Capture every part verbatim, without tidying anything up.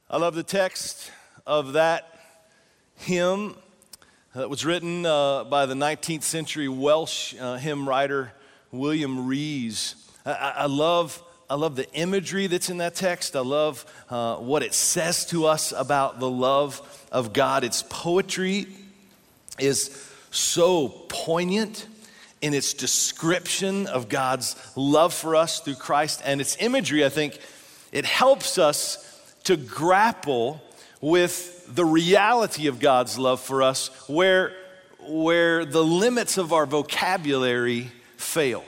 I love the text of that hymn that was written uh, by the nineteenth century Welsh uh, hymn writer William Rees. I, I love I love the imagery that's in that text. I love uh, what it says to us about the love of God. Its poetry is so poignant in its description of God's love for us through Christ. And its imagery, I think, it helps us to grapple with the reality of God's love for us where, where the limits of our vocabulary fail.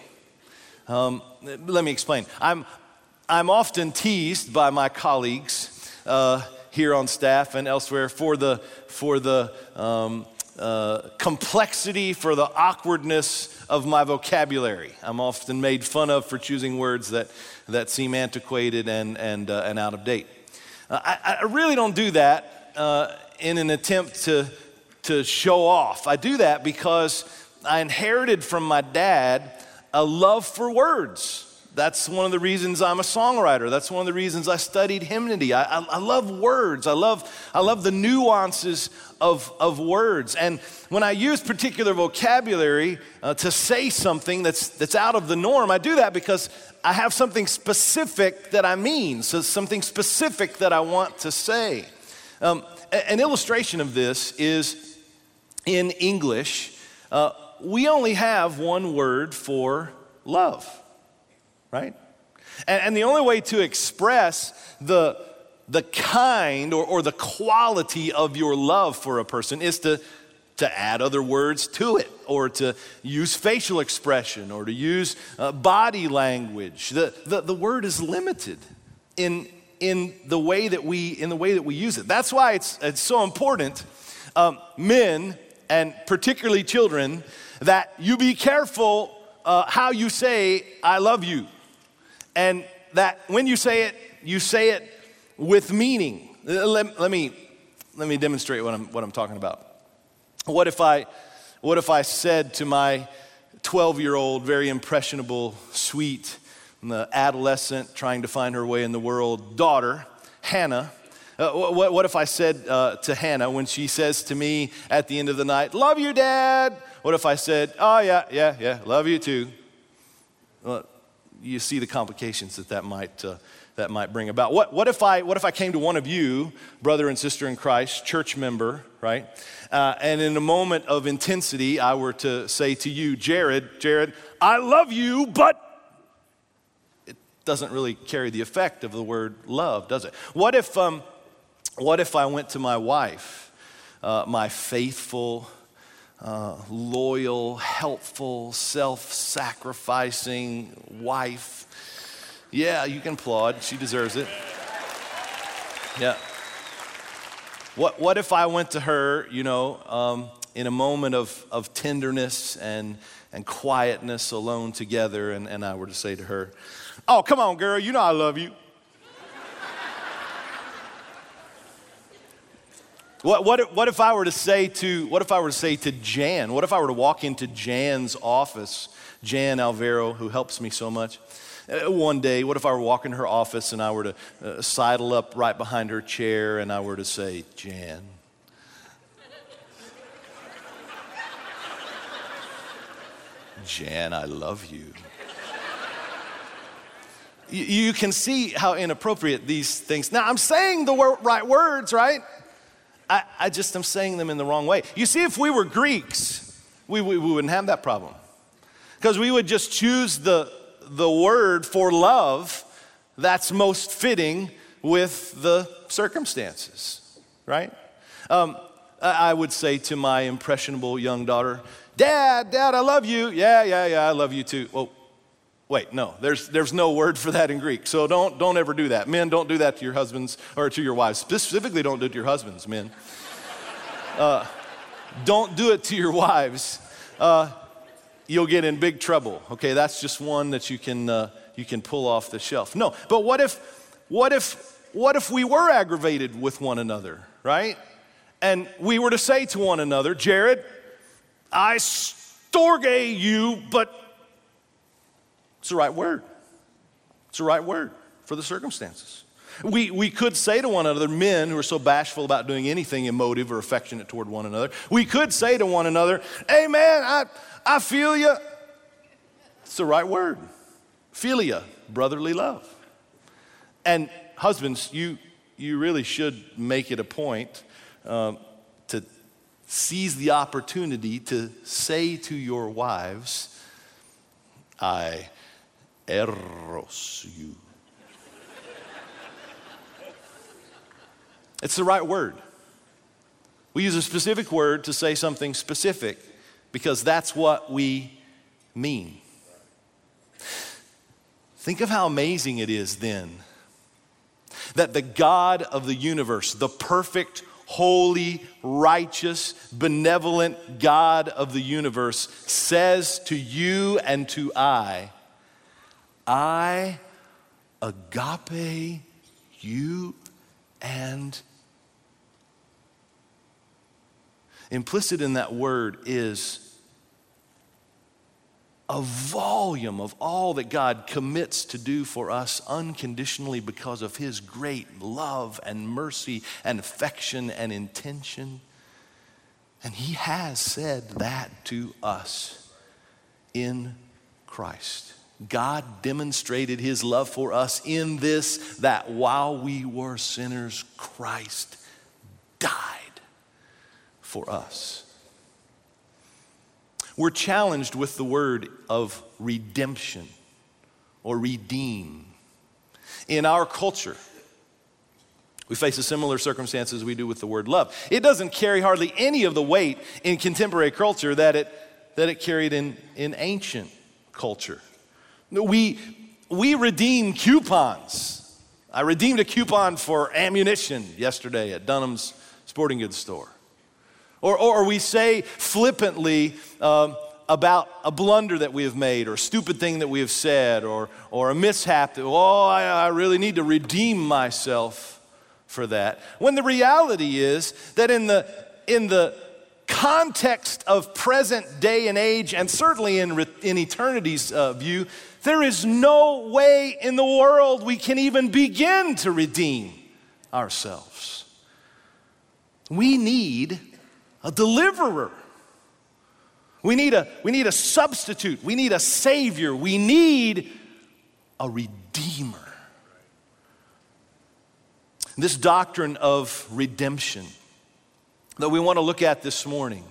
Um, let me explain. I'm, I'm often teased by my colleagues uh, here on staff and elsewhere for the, for the um, uh, complexity, for the awkwardness of my vocabulary. I'm often made fun of for choosing words that, that seem antiquated and, and, uh, and out of date. Uh, I, I really don't do that uh, in an attempt to, to show off. I do that because I inherited from my dad a love for words. That's one of the reasons I'm a songwriter. That's one of the reasons I studied hymnody. I, I, I love words. I love, I love the nuances of, of words. And when I use particular vocabulary uh, to say something that's, that's out of the norm, I do that because I have something specific that I mean, so something specific that I want to say. Um, an illustration of this is in English, uh, we only have one word for love, right? And, and the only way to express the, the kind or, or the quality of your love for a person is to to add other words to it, or to use facial expression, or to use uh, body language. The, the, the word is limited in, in, the way that we, in the way that we use it. That's why it's, it's so important, um, men, and particularly children, that you be careful uh, how you say, I love you. And that when you say it, you say it with meaning. Let, let, me, let me demonstrate what I'm, what I'm talking about. What if I, what if I said to my twelve-year-old, very impressionable, sweet, adolescent, trying to find her way in the world, daughter, Hannah, uh, what, what if I said uh, to Hannah when she says to me at the end of the night, love you, Dad? What if I said, oh, yeah, yeah, yeah, love you too? Well, you see the complications that that might uh, that might bring about. What, what if I what if I came to one of you, brother and sister in Christ, church member, right? Uh, and in a moment of intensity, I were to say to you, Jared, Jared, I love you, but it doesn't really carry the effect of the word love, does it? What if um, what if I went to my wife, uh, my faithful, uh, loyal, helpful, self-sacrificing wife? Yeah, you can applaud. She deserves it. Yeah. What what if I went to her, you know, um, in a moment of, of tenderness and, and quietness alone together, and, and I were to say to her, oh, come on, girl, you know I love you. What what if, what if I were to say to what if I were to say to Jan? What if I were to walk into Jan's office, Jan Alvaro, who helps me so much? Uh, one day, what if I were walking her office and I were to uh, sidle up right behind her chair and I were to say, Jan, Jan, I love you. you. You can see how inappropriate these things. Now, I'm saying the wor- right words, right? I, I just am saying them in the wrong way. You see, if we were Greeks, we, we, we wouldn't have that problem. Because we would just choose the the word for love that's most fitting with the circumstances, right? Um, I would say to my impressionable young daughter, Dad, Dad, I love you. Yeah, yeah, yeah, I love you too. Oh, wait, no, there's there's no word for that in Greek. So don't don't ever do that. Men, don't do that to your husbands or to your wives. Specifically, don't do it to your husbands, men. Uh, don't do it to your wives. Uh, You'll get in big trouble. Okay, that's just one that you can uh, you can pull off the shelf. No, but what if what if what if we were aggravated with one another, right? And we were to say to one another, Jared, I storge you, but it's the right word. It's the right word for the circumstances. We, we could say to one another, men who are so bashful about doing anything emotive or affectionate toward one another, we could say to one another, hey man, I, I feel you. It's the right word. Philia, brotherly love. And husbands, you, you really should make it a point um, to seize the opportunity to say to your wives, I eros you. It's the right word. We use a specific word to say something specific because that's what we mean. Think of how amazing it is then that the God of the universe, the perfect, holy, righteous, benevolent God of the universe says to you and to I, I agape you and implicit in that word is a volume of all that God commits to do for us unconditionally because of his great love and mercy and affection and intention. And he has said that to us in Christ. God demonstrated his love for us in this, that while we were sinners, Christ died for us. We're challenged with the word of redemption or redeem. In our culture, we face a similar circumstance as we do with the word love. It doesn't carry hardly any of the weight in contemporary culture that it, that it carried in, in ancient culture. We, we redeem coupons. I redeemed a coupon for ammunition yesterday at Dunham's Sporting Goods store. Or, or we say flippantly um, about a blunder that we have made or a stupid thing that we have said or, or a mishap that, oh, I, I really need to redeem myself for that. When the reality is that in the, in the context of present day and age, and certainly in, in eternity's uh, view, there is no way in the world we can even begin to redeem ourselves. We need a deliverer. We need a, we need a substitute. We need a savior. We need a redeemer. This doctrine of redemption that we want to look at this morning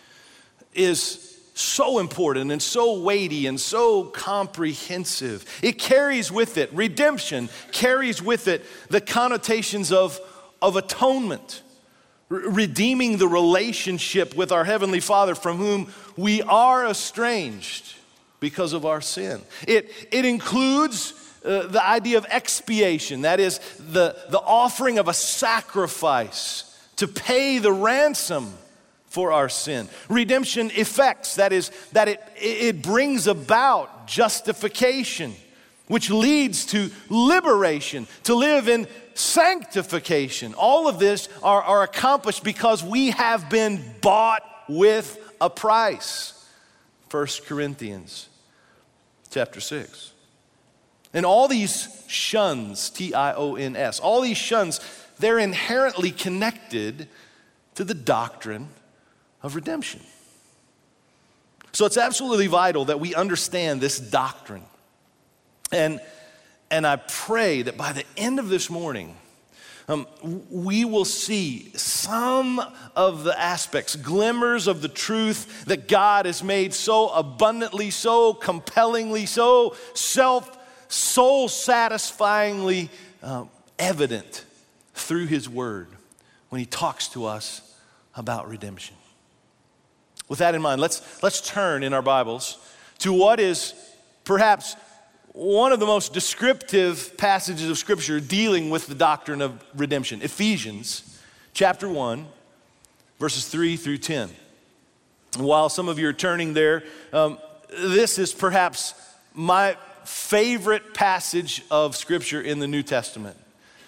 is so important and so weighty and so comprehensive. It carries with it, redemption carries with it the connotations of, of atonement. Redeeming the relationship with our Heavenly Father from whom we are estranged because of our sin. It, it includes uh, the idea of expiation, that is the, the offering of a sacrifice to pay the ransom for our sin. Redemption effects, that is that it, it brings about justification, which leads to liberation, to live in sanctification. All of this are, are accomplished because we have been bought with a price. First Corinthians chapter six. And all these shuns, T I O N S, all these shuns, they're inherently connected to the doctrine of redemption. So it's absolutely vital that we understand this doctrine. And And I pray that by the end of this morning, um, we will see some of the aspects, glimmers of the truth that God has made so abundantly, so compellingly, so self, soul-satisfyingly uh, evident through his word when he talks to us about redemption. With that in mind, let's, let's turn in our Bibles to what is perhaps one of the most descriptive passages of Scripture dealing with the doctrine of redemption. Ephesians chapter one, verses three through ten. And while some of you are turning there, um, this is perhaps my favorite passage of Scripture in the New Testament.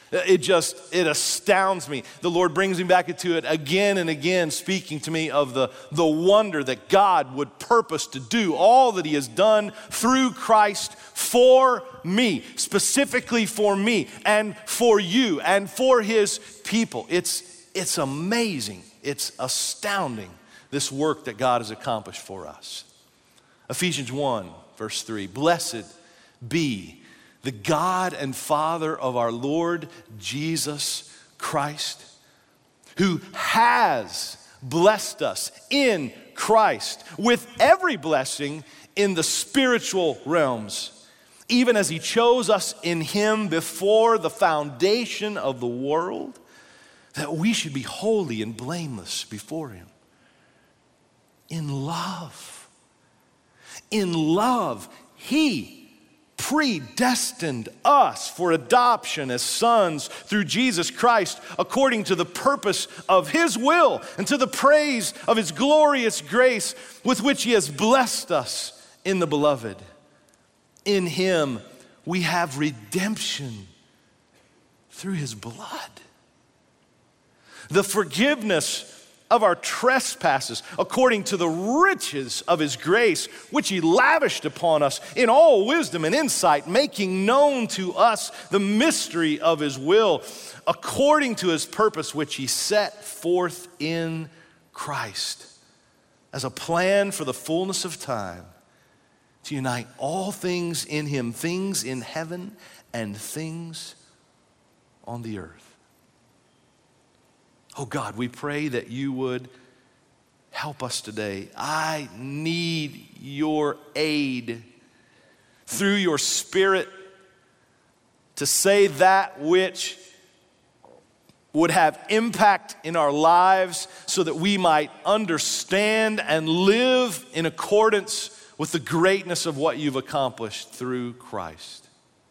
It just, it astounds me. The Lord brings me back into it again and again, speaking to me of the, the wonder that God would purpose to do all that he has done through Christ for me, specifically for me and for you and for his people. It's, it's amazing. It's astounding, this work that God has accomplished for us. Ephesians one, verse three, blessed be the God and Father of our Lord Jesus Christ, who has blessed us in Christ with every blessing in the spiritual realms, even as he chose us in him before the foundation of the world, that we should be holy and blameless before him. In love, in love, he predestined us for adoption as sons through Jesus Christ, according to the purpose of his will and to the praise of his glorious grace with which he has blessed us in the beloved. In him we have redemption through his blood, the forgiveness of our trespasses, according to the riches of his grace, which he lavished upon us in all wisdom and insight, making known to us the mystery of his will, according to his purpose, which he set forth in Christ as a plan for the fullness of time, to unite all things in him, things in heaven and things on the earth. Oh God, we pray that you would help us today. I need your aid through your Spirit to say that which would have impact in our lives so that we might understand and live in accordance with the greatness of what you've accomplished through Christ.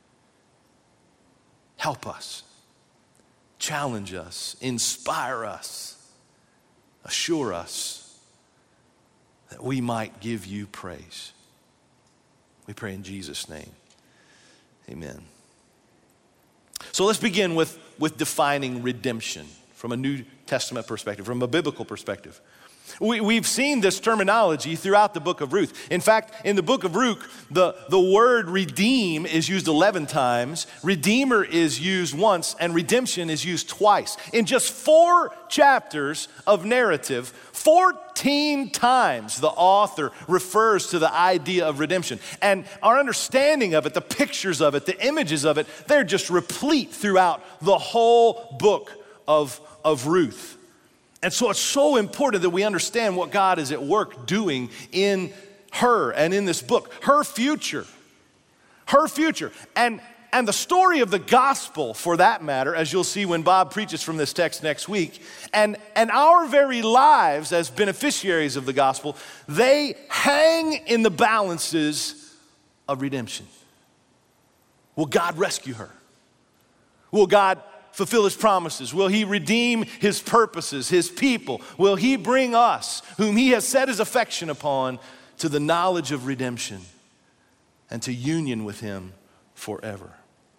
Help us. Challenge us, inspire us, assure us that we might give you praise. We pray in Jesus' name. Amen. So let's begin with, with defining redemption from a New Testament perspective, from a biblical perspective. We, we've seen this terminology throughout the book of Ruth. In fact, in the book of Ruth, the, the word redeem is used eleven times, redeemer is used once, and redemption is used twice. In just four chapters of narrative, fourteen times the author refers to the idea of redemption. And our understanding of it, the pictures of it, the images of it, they're just replete throughout the whole book of, of Ruth. And so it's so important that we understand what God is at work doing in her and in this book. Her future. Her future. And, and the story of the gospel, for that matter, as you'll see when Bob preaches from this text next week, and, and our very lives as beneficiaries of the gospel, they hang in the balances of redemption. Will God rescue her? Will God fulfill his promises? Will he redeem his purposes, his people? Will he bring us, whom he has set his affection upon, to the knowledge of redemption and to union with him forever?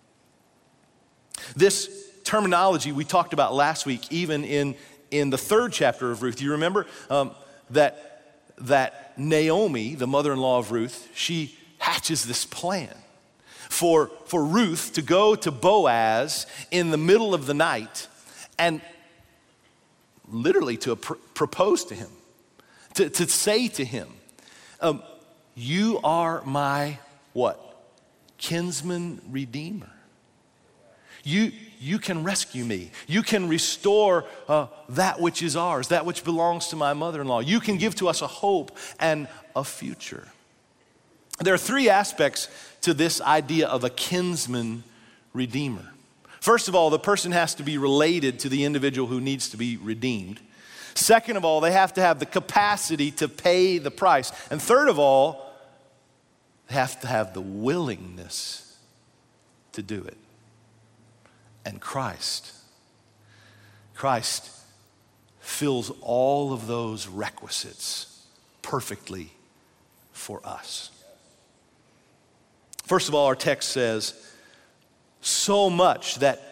This terminology we talked about last week, even in, in the third chapter of Ruth. Do you remember um, that, that Naomi, the mother-in-law of Ruth, she hatches this plan For, for Ruth to go to Boaz in the middle of the night and literally to pr- propose to him, to, to say to him, um, you are my what? Kinsman redeemer. You, you can rescue me. You can restore uh, that which is ours, that which belongs to my mother-in-law. You can give to us a hope and a future. There are three aspects to this idea of a kinsman redeemer. First of all, the person has to be related to the individual who needs to be redeemed. Second of all, they have to have the capacity to pay the price. And third of all, they have to have the willingness to do it. And Christ, Christ fills all of those requisites perfectly for us. First of all, our text says, so much that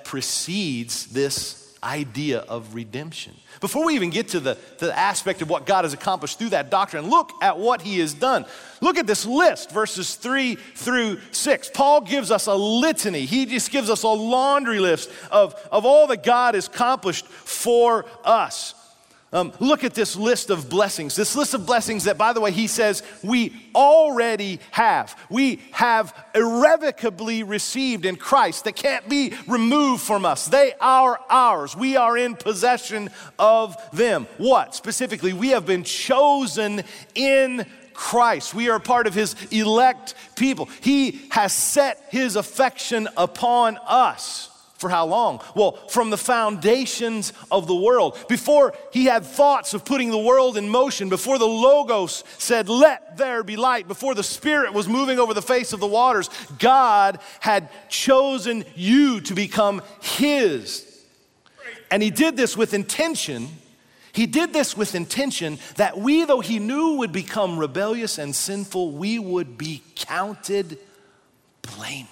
precedes this idea of redemption. Before we even get to the, the aspect of what God has accomplished through that doctrine, look at what he has done. Look at this list, verses three through six. Paul gives us a litany. He just gives us a laundry list of, of all that God has accomplished for us. Um, look at this list of blessings. This list of blessings that, by the way, he says we already have. We have irrevocably received in Christ that can't be removed from us. They are ours. We are in possession of them. What? Specifically, we have been chosen in Christ. We are part of his elect people. He has set his affection upon us. For how long? Well, from the foundations of the world. Before he had thoughts of putting the world in motion, before the Logos said, let there be light, before the Spirit was moving over the face of the waters, God had chosen you to become his. And he did this with intention. He did this with intention that we, though he knew would become rebellious and sinful, we would be counted blameless.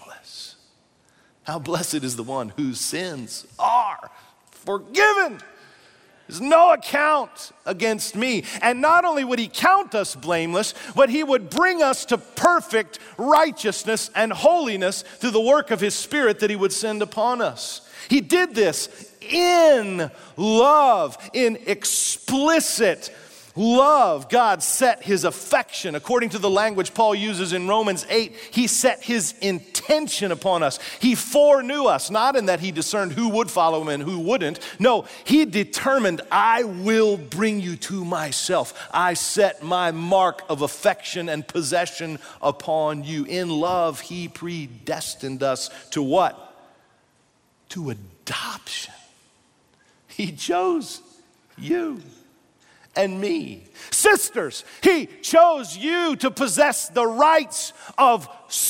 How blessed is the one whose sins are forgiven. There's no account against me. And not only would he count us blameless, but he would bring us to perfect righteousness and holiness through the work of his Spirit that he would send upon us. He did this in love, in explicit love. God set his affection, according to the language Paul uses in Romans eight, he set his intention upon us. He foreknew us, not in that he discerned who would follow him and who wouldn't. No, he determined, I will bring you to myself. I set my mark of affection and possession upon you. In love, he predestined us to what? To adoption. He chose you and me. Sisters, he chose you to possess the rights of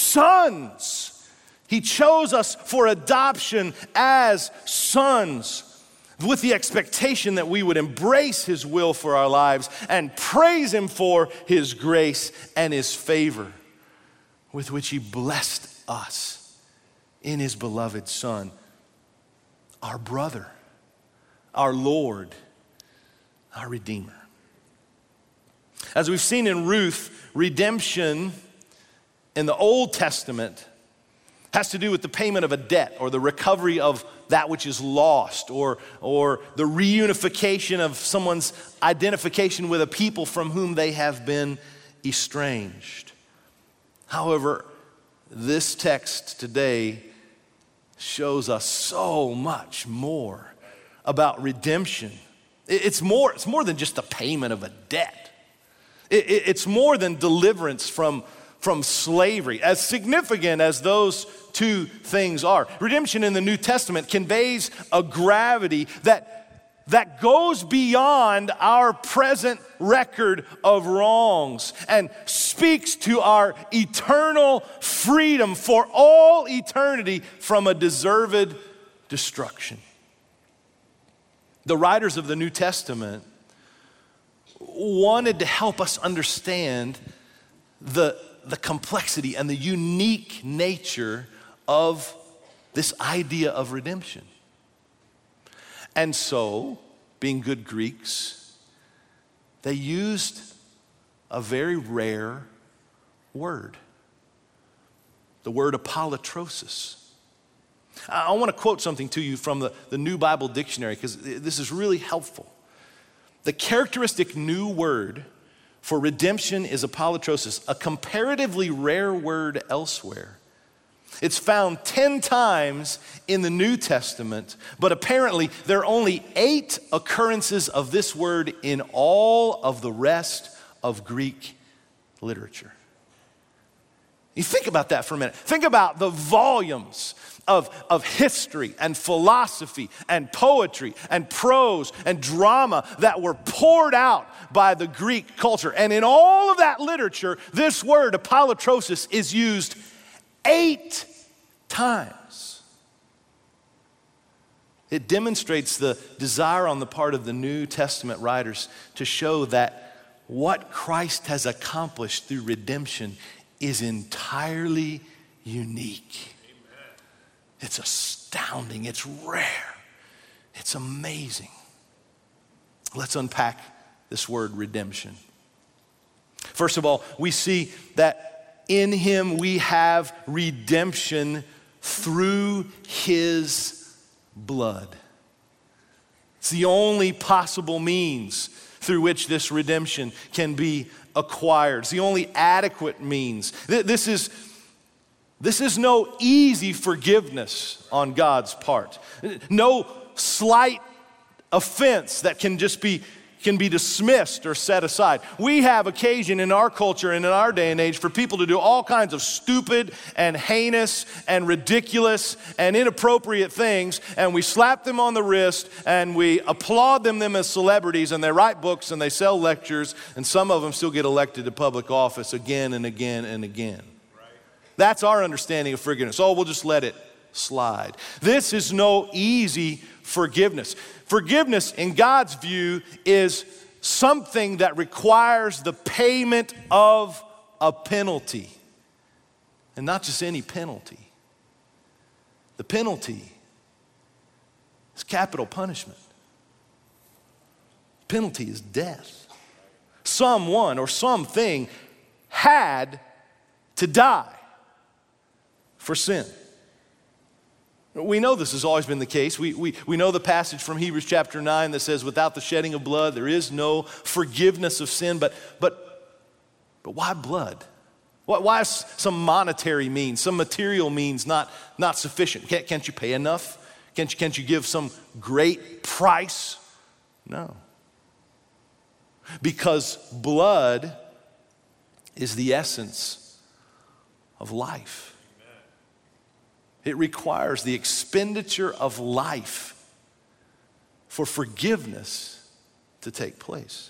sons. He chose us for adoption as sons, with the expectation that we would embrace his will for our lives and praise him for his grace and his favor with which he blessed us in his beloved Son, our brother, our Lord, our Redeemer. As we've seen in Ruth, redemption in the Old Testament has to do with the payment of a debt or the recovery of that which is lost or, or the reunification of someone's identification with a people from whom they have been estranged. However, this text today shows us so much more about redemption. It's more, it's more than just the payment of a debt. It, it, it's more than deliverance from, from slavery. As significant as those two things are, redemption in the New Testament conveys a gravity that, that goes beyond our present record of wrongs and speaks to our eternal freedom for all eternity from a deserved destruction. The writers of the New Testament wanted to help us understand the, the complexity and the unique nature of this idea of redemption. And so, being good Greeks, they used a very rare word, the word apolutrosis. I want to quote something to you from the, the New Bible Dictionary because this is really helpful. The characteristic new word for redemption is apolutrosis, a comparatively rare word elsewhere. It's found ten times in the New Testament, but apparently there are only eight occurrences of this word in all of the rest of Greek literature. You think about that for a minute. Think about the volumes of, of history and philosophy and poetry and prose and drama that were poured out by the Greek culture. And in all of that literature, this word, apolutrosis, is used eight times. It demonstrates the desire on the part of the New Testament writers to show that what Christ has accomplished through redemption is entirely unique. Amen. It's a astounding. It's rare. It's amazing. Let's unpack this word redemption. First of all, we see that in him we have redemption through his blood. It's the only possible means through which this redemption can be acquired. It's the only adequate means. This is, this is no easy forgiveness on God's part. No slight offense that can just be can be dismissed or set aside. We have occasion in our culture and in our day and age for people to do all kinds of stupid and heinous and ridiculous and inappropriate things, and we slap them on the wrist and we applaud them, them as celebrities, and they write books and they sell lectures, and some of them still get elected to public office again and again and again. Right. That's our understanding of forgiveness. Oh, we'll just let it slide. This is no easy forgiveness. Forgiveness, in God's view, is something that requires the payment of a penalty. And not just any penalty. The penalty is capital punishment. Penalty is death. Someone or something had to die for sin. We know this has always been the case. We, we, we know the passage from Hebrews chapter nine that says, without the shedding of blood, there is no forgiveness of sin. But, but, but why blood? Why, why is some monetary means, some material means not, not sufficient? Can't, can't you pay enough? Can't you, can't you give some great price? No. Because blood is the essence of life. It requires the expenditure of life for forgiveness to take place.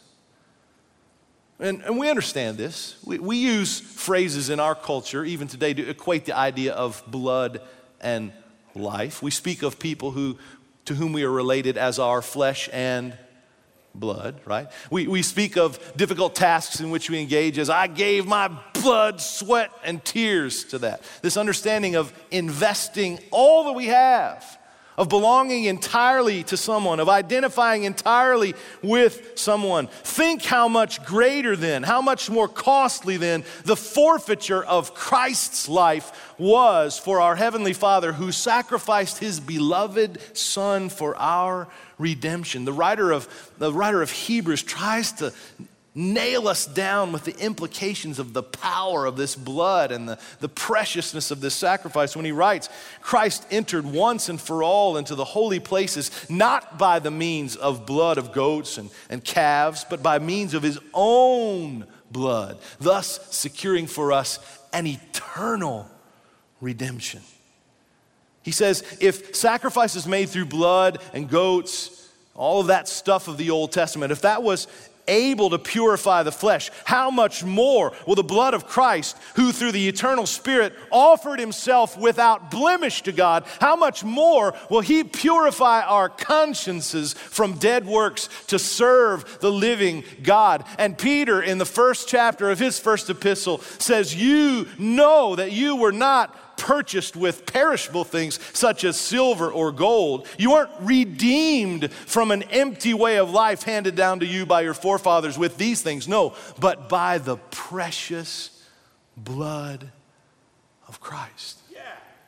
And, and we understand this. We, we use phrases in our culture, even today, to equate the idea of blood and life. We speak of people who, to whom we are related as our flesh and blood, right? We, we speak of difficult tasks in which we engage as I gave my blood, sweat, and tears to that. This understanding of investing all that we have, of belonging entirely to someone, of identifying entirely with someone. Think how much greater then, how much more costly then the forfeiture of Christ's life was for our Heavenly Father, who sacrificed his beloved Son for our redemption. The writer of, the writer of Hebrews tries to nail us down with the implications of the power of this blood and the, the preciousness of this sacrifice when he writes, Christ entered once and for all into the holy places, not by the means of blood of goats and, and calves, but by means of his own blood, thus securing for us an eternal redemption. He says, if sacrifices made through blood and goats, all of that stuff of the Old Testament, if that was able to purify the flesh, how much more will the blood of Christ, who through the eternal Spirit offered himself without blemish to God, how much more will he purify our consciences from dead works to serve the living God? And Peter, in the first chapter of his first epistle, says, you know that you were not purchased with perishable things such as silver or gold. You weren't redeemed from an empty way of life handed down to you by your forefathers with these things. No, but by the precious blood of Christ. Yeah.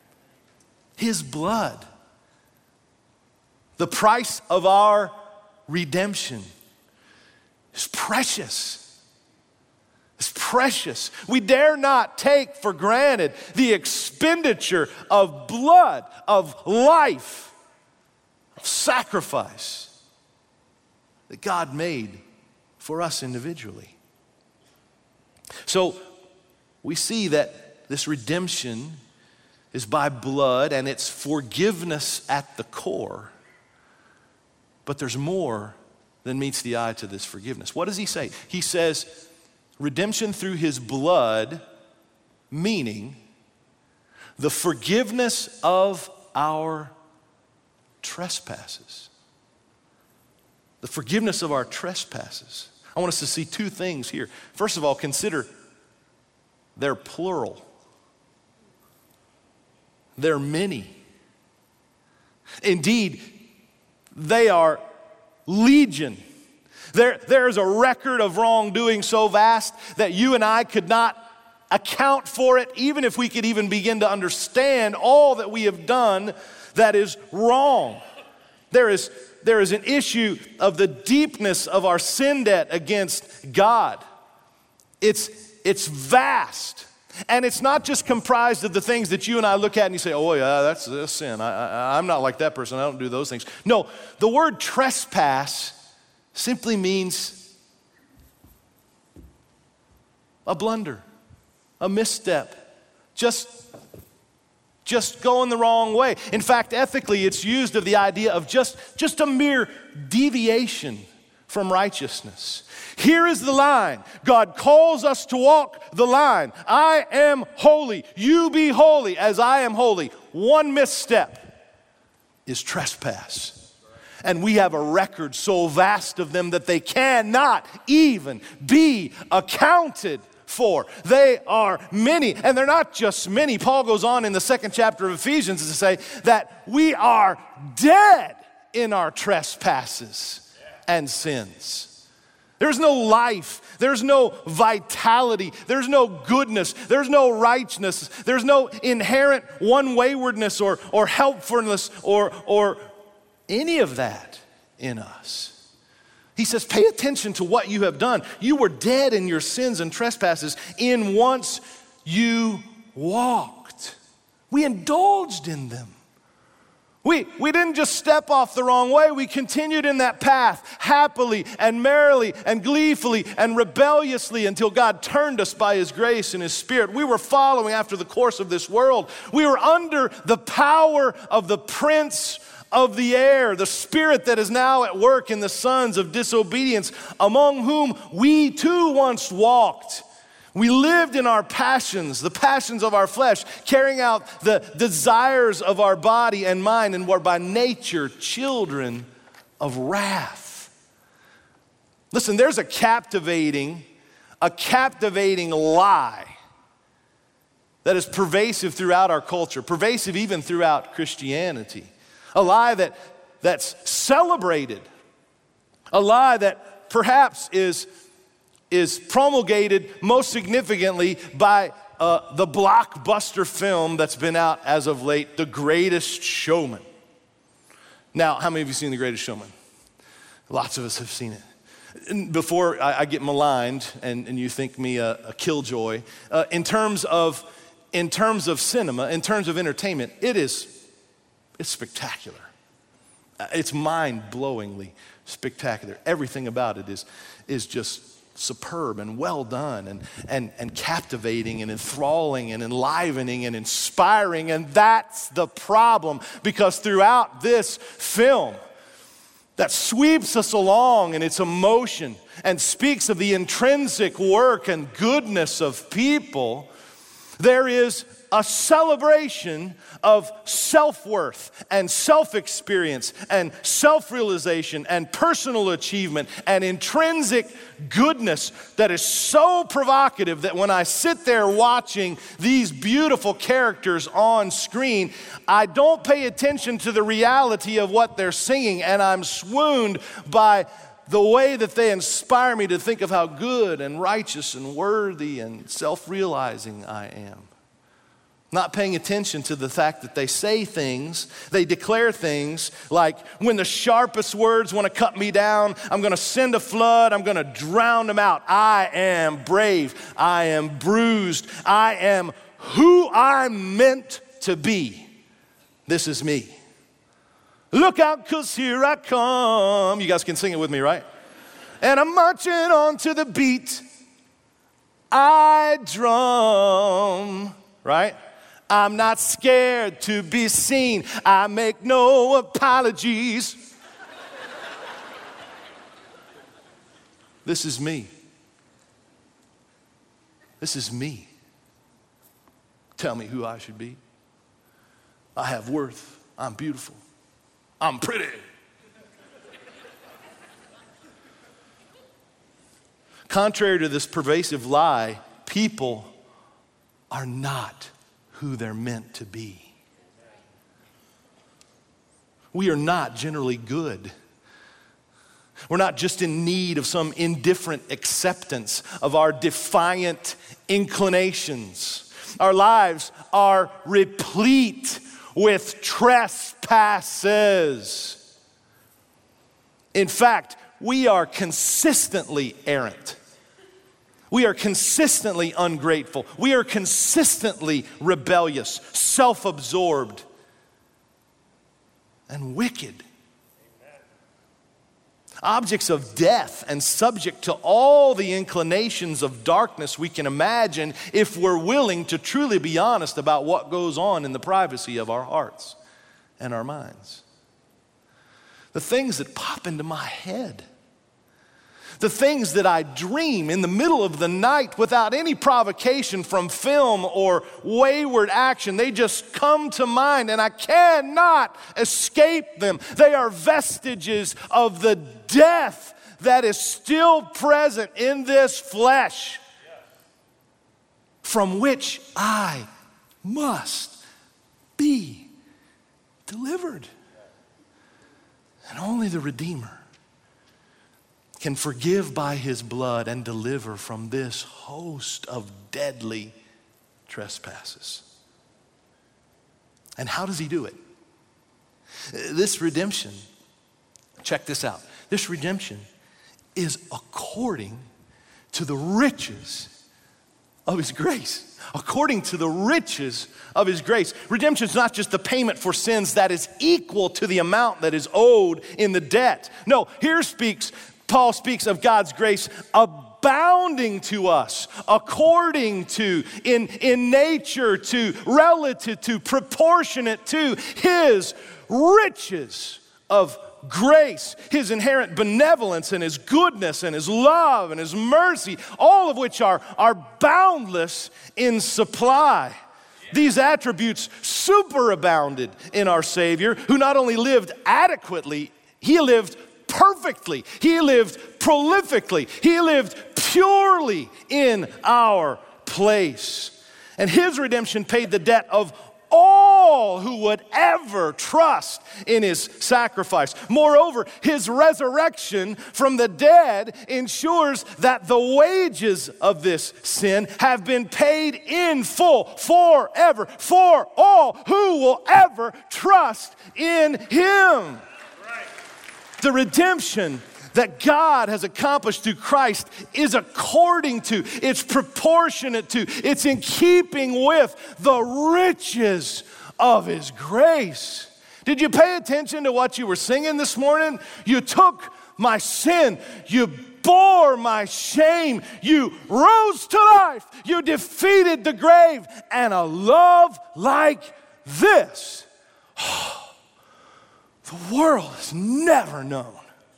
His blood. The price of our redemption is precious. It's precious. We dare not take for granted the expenditure of blood, of life, of sacrifice that God made for us individually. So we see that this redemption is by blood and it's forgiveness at the core. But there's more than meets the eye to this forgiveness. What does he say? He says, redemption through his blood, meaning the forgiveness of our trespasses. The forgiveness of our trespasses. I want us to see two things here. First of all, consider they're plural. They're many. Indeed, they are legion. There, there is a record of wrongdoing so vast that you and I could not account for it, even if we could even begin to understand all that we have done that is wrong. There is, there is an issue of the deepness of our sin debt against God. It's, it's vast. And it's not just comprised of the things that you and I look at and you say, oh yeah, that's, that's sin. I, I, I'm not like that person. I don't do those things. No, the word trespass simply means a blunder, a misstep, just, just going the wrong way. In fact, ethically, it's used of the idea of just, just a mere deviation from righteousness. Here is the line. God calls us to walk the line. I am holy. You be holy as I am holy. One misstep is trespass. And we have a record so vast of them that they cannot even be accounted for. They are many, and they're not just many. Paul goes on in the second chapter of Ephesians to say that we are dead in our trespasses and sins. There's no life, there's no vitality, there's no goodness, there's no righteousness, there's no inherent one waywardness or, or helpfulness or, or any of that in us. He says, pay attention to what you have done. You were dead in your sins and trespasses in once you walked. We indulged in them. We, we didn't just step off the wrong way. We continued in that path happily and merrily and gleefully and rebelliously until God turned us by His grace and His Spirit. We were following after the course of this world. We were under the power of the prince of the air, the spirit that is now at work in the sons of disobedience, among whom we too once walked. We lived in our passions, the passions of our flesh, carrying out the desires of our body and mind, and were by nature children of wrath. Listen, there's a captivating, a captivating lie that is pervasive throughout our culture, pervasive even throughout Christianity. A lie that, that's celebrated, a lie that perhaps is is promulgated most significantly by uh, the blockbuster film that's been out as of late, The Greatest Showman. Now, how many of you have seen The Greatest Showman? Lots of us have seen it. And before I, I get maligned and, and you think me a, a killjoy, uh, in terms of in terms of cinema, in terms of entertainment, it is it's spectacular. It's mind-blowingly spectacular. Everything about it is is just superb and well done and, and, and captivating and enthralling and enlivening and inspiring. And that's the problem, because throughout this film that sweeps us along in its emotion and speaks of the intrinsic work and goodness of people, there is a celebration of self-worth and self-experience and self-realization and personal achievement and intrinsic goodness that is so provocative that when I sit there watching these beautiful characters on screen, I don't pay attention to the reality of what they're singing, and I'm swooned by the way that they inspire me to think of how good and righteous and worthy and self-realizing I am. Not paying attention to the fact that they say things, they declare things like, when the sharpest words want to cut me down, I'm going to send a flood, I'm going to drown them out. I am brave, I am bruised, I am who I'm meant to be. This is me. Look out, 'cause here I come. You guys can sing it with me, right? And I'm marching on to the beat I drum, right? I'm not scared to be seen. I make no apologies. This is me. This is me. Tell me who I should be. I have worth. I'm beautiful. I'm pretty. Contrary to this pervasive lie, people are not who they're meant to be. we are not generally good. We're not just in need of some indifferent acceptance of our defiant inclinations. Our lives are replete with trespasses. In fact, we are consistently errant. We are consistently ungrateful. We are consistently rebellious, self-absorbed, and wicked. Objects of death and subject to all the inclinations of darkness we can imagine if we're willing to truly be honest about what goes on in the privacy of our hearts and our minds. The things that pop into my head, the things that I dream in the middle of the night without any provocation from film or wayward action, they just come to mind and I cannot escape them. They are vestiges of the death that is still present in this flesh, from which I must be delivered. And only the Redeemer can forgive by his blood and deliver from this host of deadly trespasses. And how does he do it? This redemption, check this out. This redemption is according to the riches of his grace. According to the riches of his grace. Redemption is not just the payment for sins that is equal to the amount that is owed in the debt. No, here speaks Paul speaks of God's grace abounding to us, according to, in, in nature to, relative to, proportionate to his riches of grace, his inherent benevolence and his goodness and his love and his mercy, all of which are, are boundless in supply. These attributes superabounded in our Savior, who not only lived adequately, he lived perfectly. He lived prolifically. He lived purely in our place. And his redemption paid the debt of all who would ever trust in his sacrifice. Moreover, his resurrection from the dead ensures that the wages of this sin have been paid in full forever for all who will ever trust in him. The redemption that God has accomplished through Christ is according to, it's proportionate to, it's in keeping with the riches of his grace. Did you pay attention to what you were singing this morning? You took my sin, you bore my shame, you rose to life, you defeated the grave, and a love like this, the world has never known.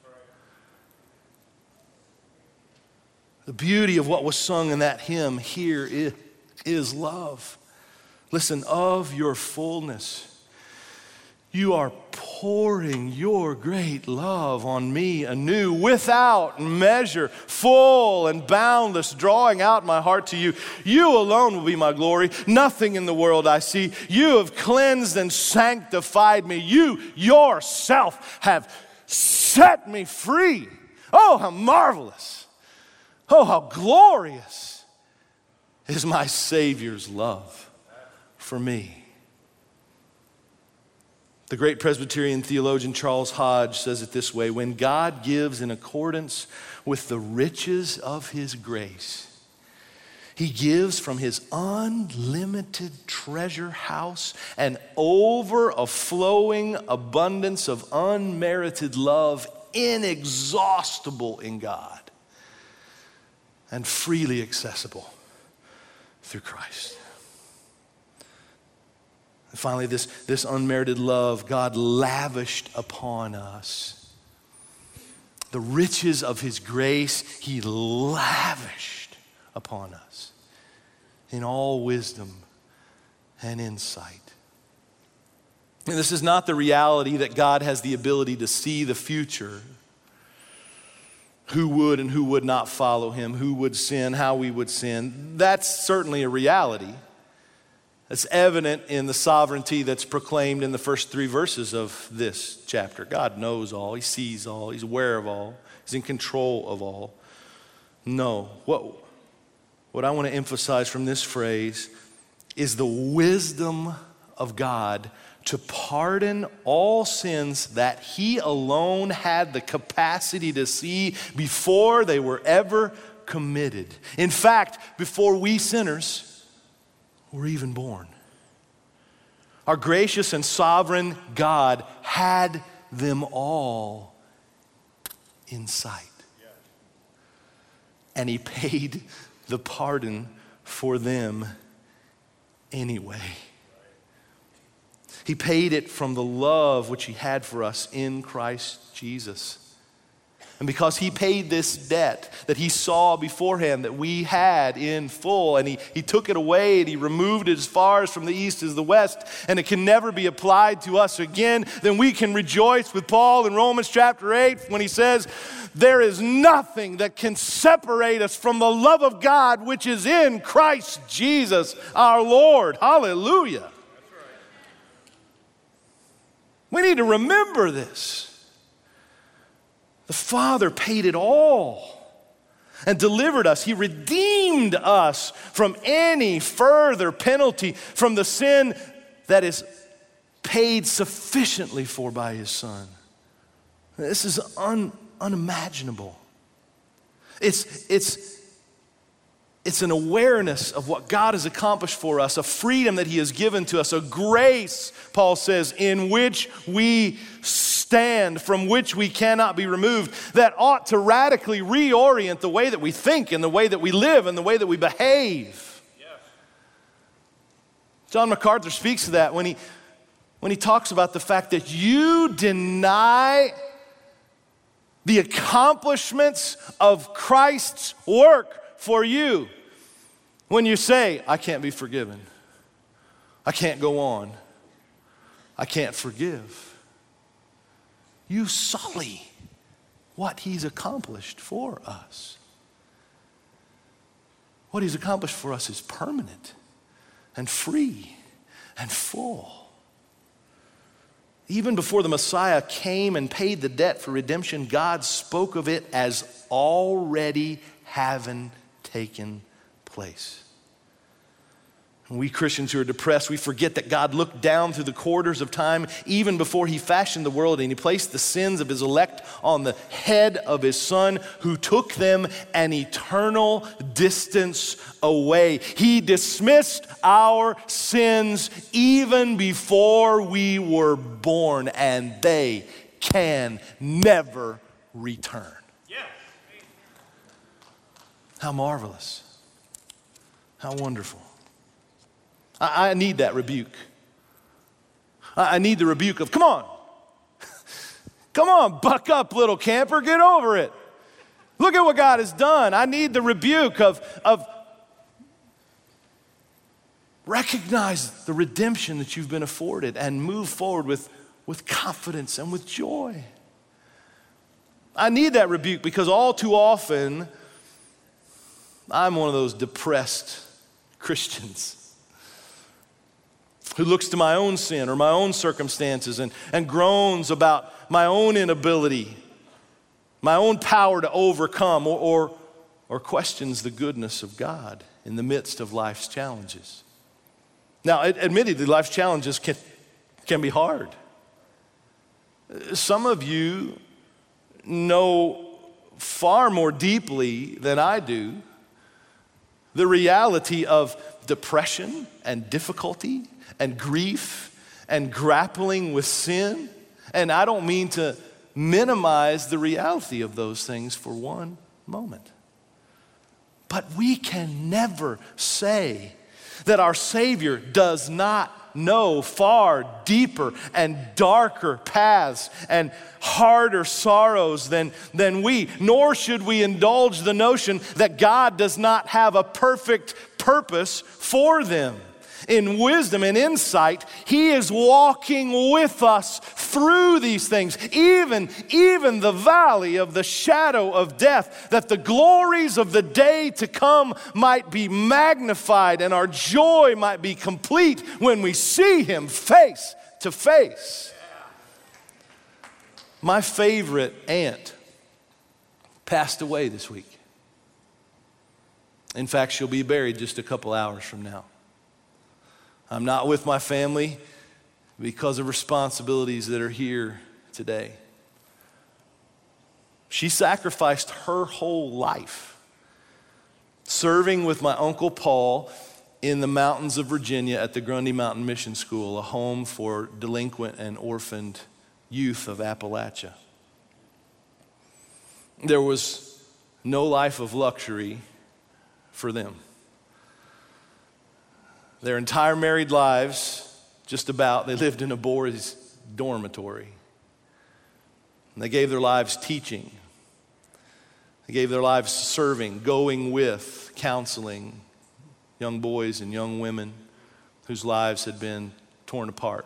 The beauty of what was sung in that hymn here is, is love. Listen, of your fullness, you are pouring your great love on me anew, without measure, full and boundless, drawing out my heart to you. You alone will be my glory. Nothing in the world I see. You have cleansed and sanctified me. You yourself have set me free. Oh, how marvelous. Oh, how glorious is my Savior's love for me. The great Presbyterian theologian Charles Hodge says it this way: when God gives in accordance with the riches of his grace, he gives from his unlimited treasure house an overflowing abundance of unmerited love, inexhaustible in God and freely accessible through Christ. And finally, this, this unmerited love God lavished upon us. The riches of his grace he lavished upon us in all wisdom and insight. And this is not the reality that God has the ability to see the future, who would and who would not follow him, who would sin, how we would sin. That's certainly a reality. It's evident in the sovereignty that's proclaimed in the first three verses of this chapter. God knows all, he sees all, he's aware of all, he's in control of all. No, what, what I want to emphasize from this phrase is the wisdom of God to pardon all sins that he alone had the capacity to see before they were ever committed. In fact, before we sinners were even born. Our gracious and sovereign God had them all in sight. And he paid the pardon for them anyway. He paid it from the love which he had for us in Christ Jesus. And because he paid this debt that he saw beforehand that we had in full, and he, he took it away and he removed it as far as from the east as the west, and it can never be applied to us again, then we can rejoice with Paul in Romans chapter eight when he says, there is nothing that can separate us from the love of God which is in Christ Jesus our Lord. Hallelujah. We need to remember this. The Father paid it all and delivered us. He redeemed us from any further penalty, from the sin that is paid sufficiently for by his Son. This is un, unimaginable. It's, it's, It's an awareness of what God has accomplished for us, a freedom that he has given to us, a grace, Paul says, in which we stand, from which we cannot be removed, that ought to radically reorient the way that we think and the way that we live and the way that we behave. Yes. John MacArthur speaks to that when he, when he talks about the fact that you deny the accomplishments of Christ's work for you. When you say, I can't be forgiven, I can't go on, I can't forgive, you sully what he's accomplished for us. What he's accomplished for us is permanent and free and full. Even before the Messiah came and paid the debt for redemption, God spoke of it as already having taken place. We Christians who are depressed, we forget that God looked down through the quarters of time even before he fashioned the world, and he placed the sins of his elect on the head of his Son, who took them an eternal distance away. He dismissed our sins even before we were born, and they can never return. How marvelous. How wonderful. I, I need that rebuke. I, I need the rebuke of, come on. Come on, buck up, little camper. Get over it. Look at what God has done. I need the rebuke of, of recognize the redemption that you've been afforded and move forward with, with confidence and with joy. I need that rebuke because all too often, I'm one of those depressed Christians who looks to my own sin or my own circumstances and, and groans about my own inability, my own power to overcome, or, or, or questions the goodness of God in the midst of life's challenges. Now, admittedly, life's challenges can, can be hard. Some of you know far more deeply than I do the reality of depression and difficulty and grief and grappling with sin. And I don't mean to minimize the reality of those things for one moment. But we can never say that our Savior does not know far deeper and darker paths and harder sorrows than, than we, nor should we indulge the notion that God does not have a perfect purpose for them. In wisdom and insight, he is walking with us through these things, even, even the valley of the shadow of death, that the glories of the day to come might be magnified and our joy might be complete when we see him face to face. My favorite aunt passed away this week. In fact, she'll be buried just a couple hours from now. I'm not with my family because of responsibilities that are here today. She sacrificed her whole life serving with my Uncle Paul in the mountains of Virginia at the Grundy Mountain Mission School, a home for delinquent and orphaned youth of Appalachia. There was no life of luxury for them. Their entire married lives, just about, they lived in a boys' dormitory. And they gave their lives teaching. They gave their lives serving, going with, counseling young boys and young women whose lives had been torn apart.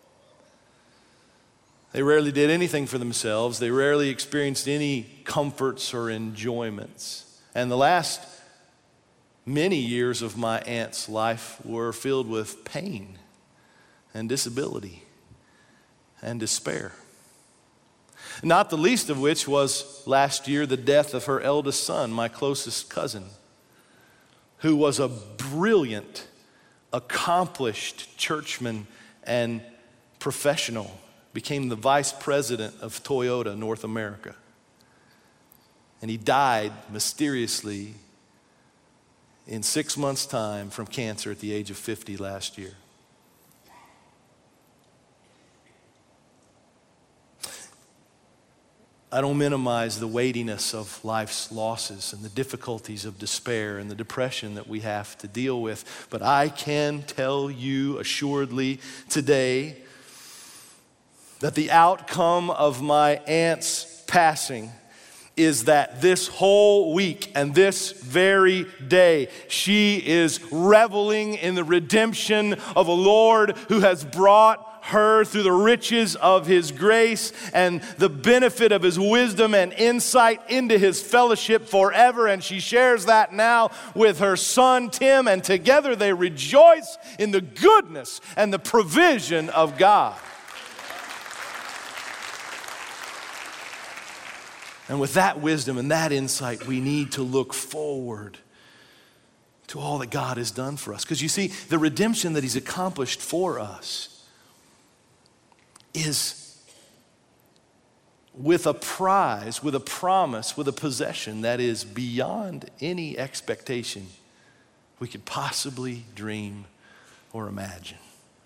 They rarely did anything for themselves. They rarely experienced any comforts or enjoyments. And the last many years of my aunt's life were filled with pain and disability and despair. Not the least of which was last year the death of her eldest son, my closest cousin, who was a brilliant, accomplished churchman and professional, became the vice president of Toyota North America. And he died mysteriously in six months' time from cancer at the age of fifty last year. I don't minimize the weightiness of life's losses and the difficulties of despair and the depression that we have to deal with, but I can tell you assuredly today that the outcome of my aunt's passing is that this whole week and this very day, she is reveling in the redemption of a Lord who has brought her through the riches of his grace and the benefit of his wisdom and insight into his fellowship forever. And she shares that now with her son, Tim, and together they rejoice in the goodness and the provision of God. And with that wisdom and that insight, we need to look forward to all that God has done for us. Because you see, the redemption that he's accomplished for us is with a prize, with a promise, with a possession that is beyond any expectation we could possibly dream or imagine.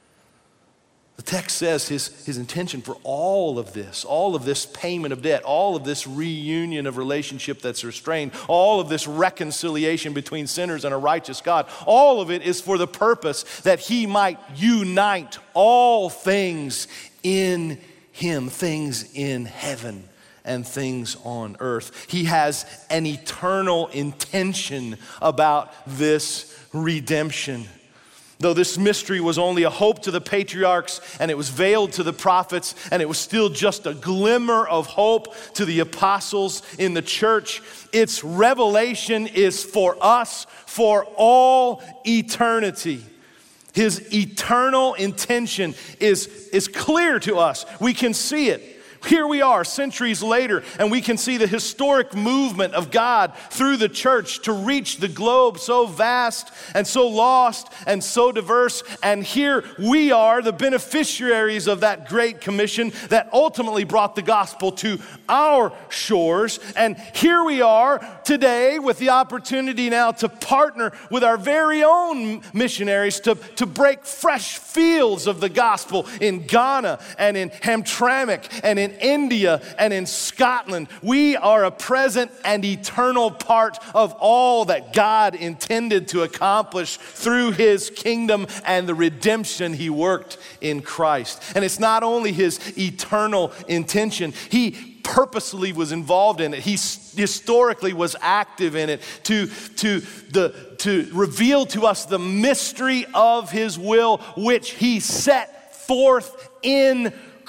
The text says his, his intention for all of this, all of this payment of debt, all of this reunion of relationship that's restrained, all of this reconciliation between sinners and a righteous God, all of it is for the purpose that he might unite all things in him, things in heaven and things on earth. He has an eternal intention about this redemption. Though this mystery was only a hope to the patriarchs and it was veiled to the prophets and it was still just a glimmer of hope to the apostles in the church, its revelation is for us for all eternity. His eternal intention is, is clear to us. We can see it. Here we are centuries later, and we can see the historic movement of God through the church to reach the globe so vast and so lost and so diverse. And here we are, the beneficiaries of that great commission that ultimately brought the gospel to our shores. And here we are today with the opportunity now to partner with our very own missionaries to, to break fresh fields of the gospel in Ghana and in Hamtramck and in India and in Scotland. We are a present and eternal part of all that God intended to accomplish through his kingdom and the redemption he worked in Christ. And it's not only his eternal intention, he purposely was involved in it. He historically was active in it to, to, the, to reveal to us the mystery of his will, which he set forth in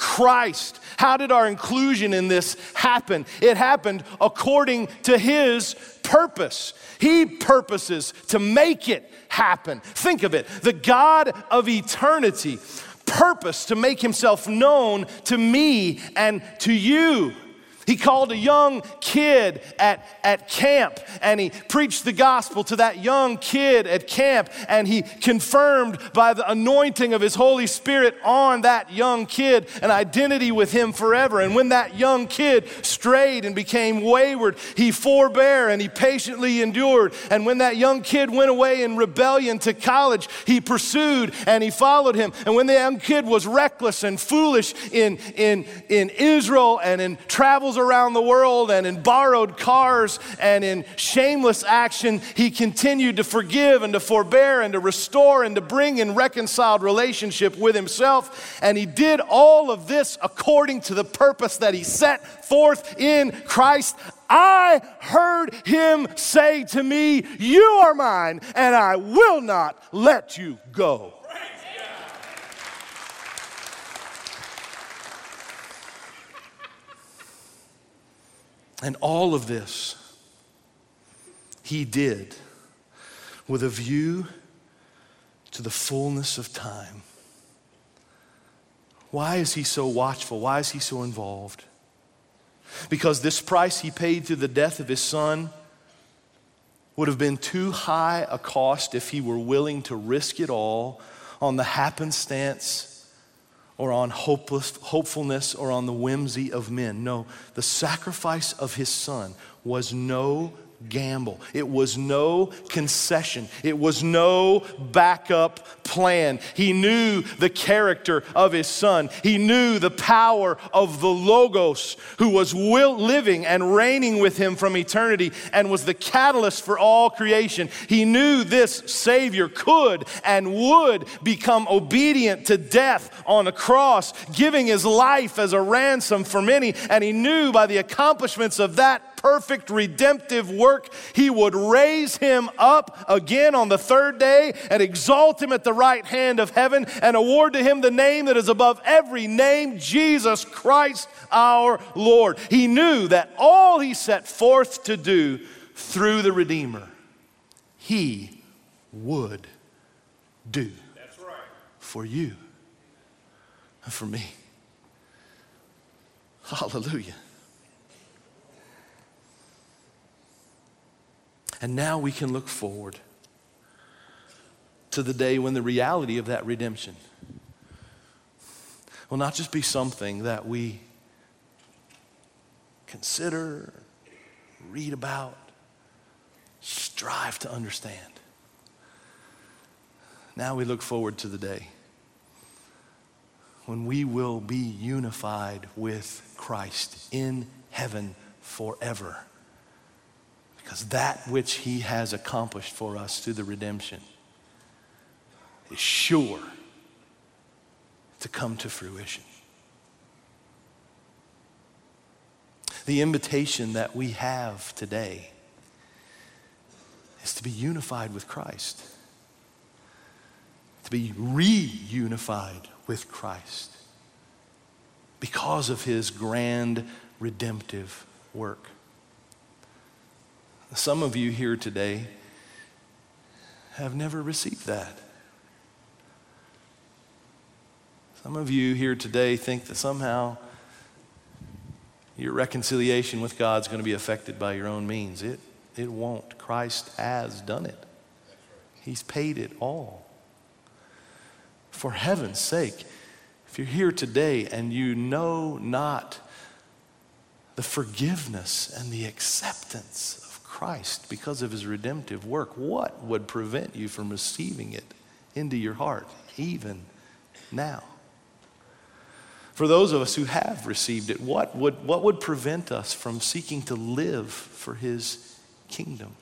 Christ. How did our inclusion in this happen? It happened according to his purpose. He purposes to make it happen. Think of it. The God of eternity purposed to make himself known to me and to you. He called a young kid at, at camp, and he preached the gospel to that young kid at camp, and he confirmed by the anointing of his Holy Spirit on that young kid an identity with him forever. And when that young kid strayed and became wayward, he forbore and he patiently endured. And when that young kid went away in rebellion to college, he pursued and he followed him. And when the young kid was reckless and foolish in, in, in Israel and in travels around the world and in borrowed cars and in shameless action, he continued to forgive and to forbear and to restore and to bring in reconciled relationship with himself. And he did all of this according to the purpose that he set forth in Christ. I heard him say to me, "You are mine, and I will not let you go." And all of this he did with a view to the fullness of time. Why is he so watchful? Why is he so involved? Because this price he paid through the death of his son would have been too high a cost if he were willing to risk it all on the happenstance or on hopeless, hopefulness, or on the whimsy of men. No, the sacrifice of his son was no gamble. It was no concession. It was no backup plan. He knew the character of his son. He knew the power of the Logos, who was will, living and reigning with him from eternity and was the catalyst for all creation. He knew this Savior could and would become obedient to death on a cross, giving his life as a ransom for many. And he knew by the accomplishments of that perfect redemptive work, he would raise him up again on the third day and exalt him at the right hand of heaven and award to him the name that is above every name, Jesus Christ our Lord. He knew that all he set forth to do through the Redeemer, he would do. That's right. For you and for me. Hallelujah. And now we can look forward to the day when the reality of that redemption will not just be something that we consider, read about, strive to understand. Now we look forward to the day when we will be unified with Christ in heaven forever. Because that which he has accomplished for us through the redemption is sure to come to fruition. The invitation that we have today is to be unified with Christ, to be reunified with Christ because of his grand redemptive work. Some of you here today have never received that. Some of you here today think that somehow your reconciliation with God is going to be affected by your own means. It, it won't. Christ has done it. He's paid it all. For heaven's sake, if you're here today and you know not the forgiveness and the acceptance of Christ because of his redemptive work, what would prevent you from receiving it into your heart even now? For those of us who have received it, what would, what would prevent us from seeking to live for his kingdom?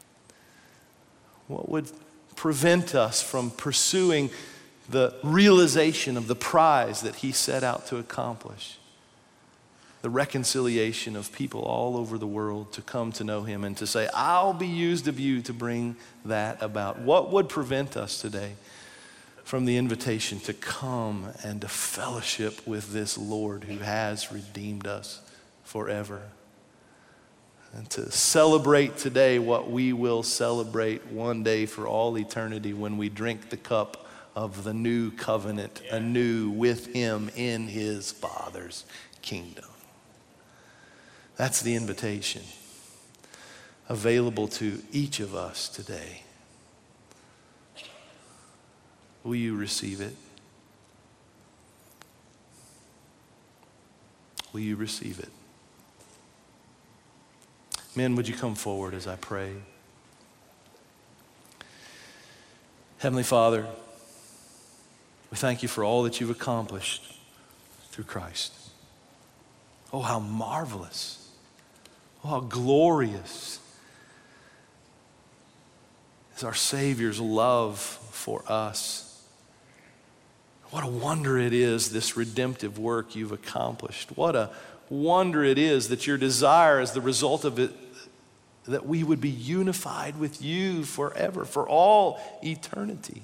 What would prevent us from pursuing the realization of the prize that he set out to accomplish? The reconciliation of people all over the world to come to know him and to say, I'll be used of you to bring that about. What would prevent us today from the invitation to come and to fellowship with this Lord who has redeemed us forever. And to celebrate today what we will celebrate one day for all eternity when we drink the cup of the new covenant, anew with him in his Father's kingdom. That's the invitation available to each of us today. Will you receive it? Will you receive it? Men, would you come forward as I pray? Heavenly Father, we thank you for all that you've accomplished through Christ. Oh, how marvelous. Oh, how glorious is our Savior's love for us. What a wonder it is, this redemptive work you've accomplished. What a wonder it is that your desire as the result of it, that we would be unified with you forever, for all eternity.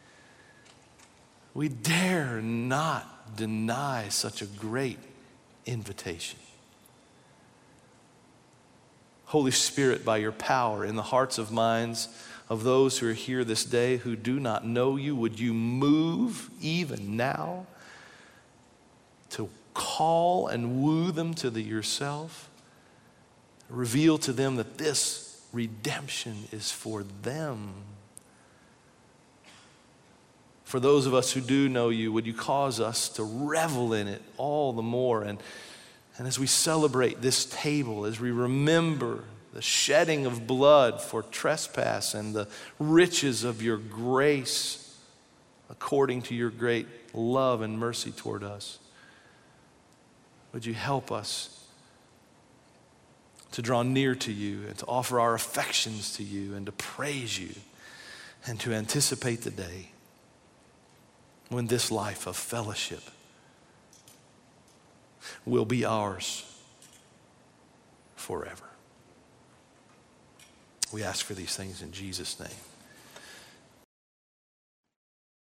We dare not deny such a great invitation. Holy Spirit, by your power in the hearts of minds of those who are here this day who do not know you, would you move even now to call and woo them to the yourself? Reveal to them that this redemption is for them. For those of us who do know you, would you cause us to revel in it all the more? And, and as we celebrate this table, as we remember the shedding of blood for trespass and the riches of your grace according to your great love and mercy toward us, would you help us to draw near to you and to offer our affections to you and to praise you and to anticipate the day when this life of fellowship will be ours forever. We ask for these things in Jesus' name.